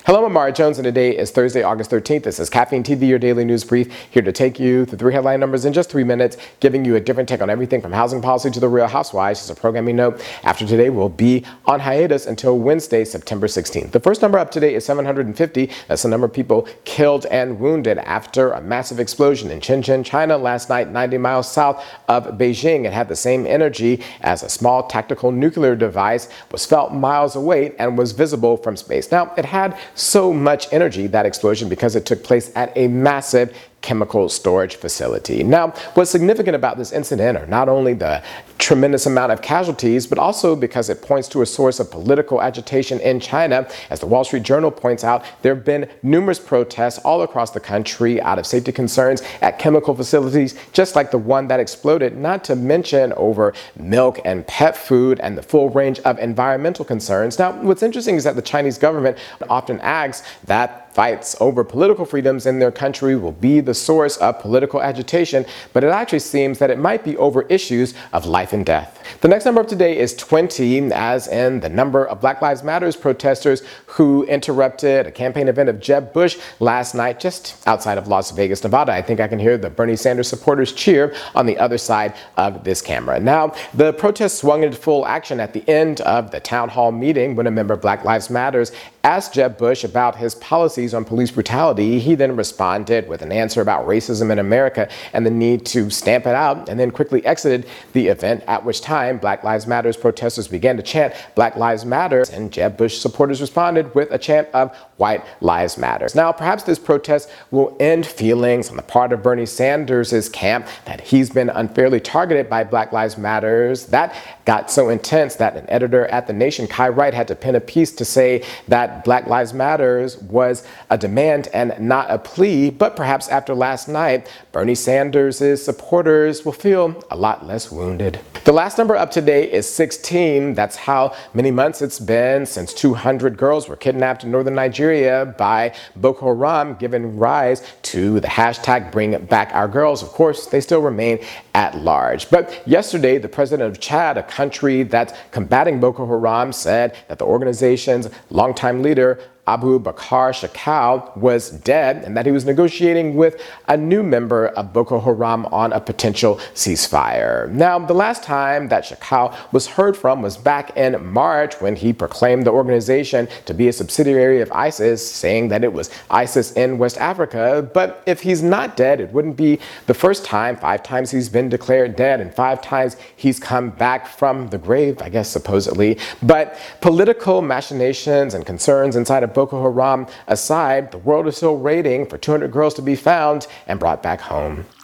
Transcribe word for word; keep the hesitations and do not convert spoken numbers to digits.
Hello, I'm Amari Jones, and today is Thursday, August thirteenth. This is Caffeine T V, your daily news brief, here to take you through three headline numbers in just three minutes, giving you a different take on everything from housing policy to the Real Housewives. Just a programming note, after today, we'll be on hiatus until Wednesday, September sixteenth. The first number up today is seven hundred fifty. That's the number of people killed and wounded after a massive explosion in Shenzhen, China last night, ninety miles south of Beijing. It had the same energy as a small tactical nuclear device, was felt miles away, and was visible from space. Now, it had so much energy, that explosion, because it took place at a massive chemical storage facility. Now, what's significant about this incident are not only the tremendous amount of casualties, but also because it points to a source of political agitation in China. As the Wall Street Journal points out, there have been numerous protests all across the country out of safety concerns at chemical facilities, just like the one that exploded, not to mention over milk and pet food and the full range of environmental concerns. Now, what's interesting is that the Chinese government often acts that fights over political freedoms in their country will be the source of political agitation, but it actually seems that it might be over issues of life and death. The next number of today is twenty, as in the number of Black Lives Matter protesters who interrupted a campaign event of Jeb Bush last night just outside of Las Vegas, Nevada. I think I can hear the Bernie Sanders supporters cheer on the other side of this camera. Now, the protest swung into full action at the end of the town hall meeting when a member of Black Lives Matter asked Jeb Bush about his policies on police brutality. He then responded with an answer about racism in America and the need to stamp it out, and then quickly exited the event, at which time Black Lives Matter protesters began to chant Black Lives Matter, and Jeb Bush supporters responded with a chant of White Lives Matter. Now, perhaps this protest will end feelings on the part of Bernie Sanders' camp that he's been unfairly targeted by Black Lives Matter. That got so intense that an editor at The Nation, Kai Wright, had to pen a piece to say that Black Lives Matter was a demand and not a plea. But perhaps after last night, Bernie Sanders' supporters will feel a lot less wounded. The last number up today is sixteen. That's how many months it's been since two hundred girls were kidnapped in northern Nigeria by Boko Haram, giving rise to the hashtag Bring Back Our Girls. Of course, they still remain at large. But yesterday, the president of Chad, a country that's combating Boko Haram, said that the organization's longtime leader, Abu Bakr Shekau, was dead and that he was negotiating with a new member of Boko Haram on a potential ceasefire. Now, the last time that Shekau was heard from was back in March when he proclaimed the organization to be a subsidiary of ISIS, saying that it was ISIS in West Africa. But if he's not dead, it wouldn't be the first time. Five times he's been declared dead and five times he's come back from the grave, I guess, supposedly. But political machinations and concerns inside of Boko Haram aside, the world is still waiting for two hundred girls to be found and brought back home.